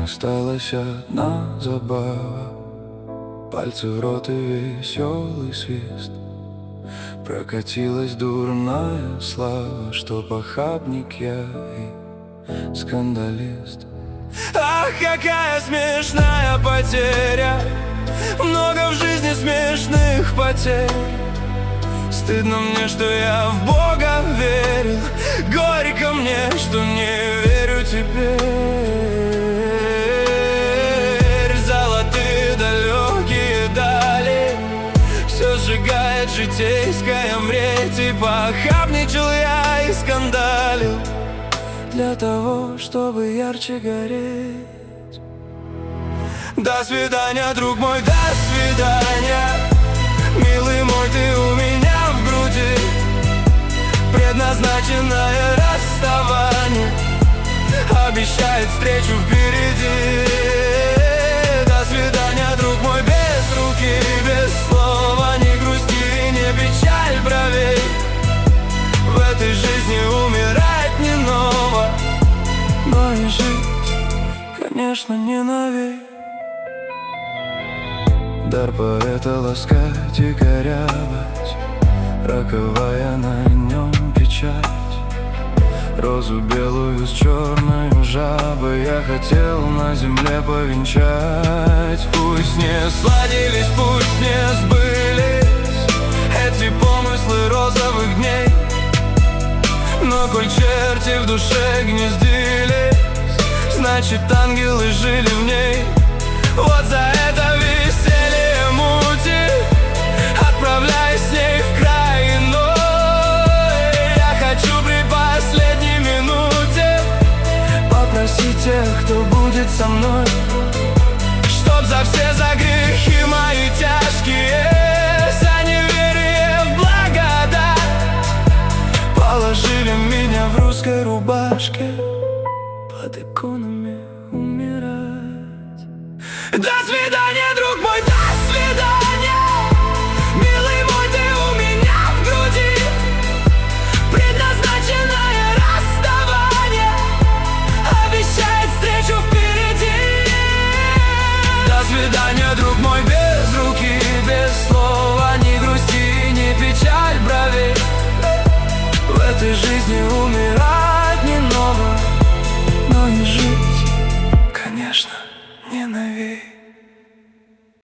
осталась одна забава, пальцы в рот и веселый свист. Прокатилась дурная слава, что похабник я и скандалист. Ах, какая смешная потеря, много в жизни смешных потерь. Стыдно мне, что я в Бога верил, горько мне, что не верю теперь. Золотые далекие дали, все сжигает житейская мреть. И похабничал я и скандалил для того, чтобы ярче гореть. До свидания, друг мой, до свидания. Милый мой, ты у меня в груди, предназначенное расставание обещает встречу впереди. До свидания, друг мой, без руки, без слова. Не грусти, не печаль бровей, в этой жизни умирать не ново, но и жить, конечно, не навек. Дар поэта ласкать и корябать, роковая на нем печать. Розу белую с черной жабой я хотел на земле повенчать. Пусть не сладились, пусть не сбылись эти помыслы розовых дней, но коль черти в душе гнездились, значит ангелы жили в ней. Вот за это веселье мути отправляюсь с ней в край иной. Я хочу при последней минуте попросить тех, кто будет со мной, чтоб за все за грехи мои тяжкие, за неверие в благодать, положили меня в русской рубашке под иконами умирать. До свидания!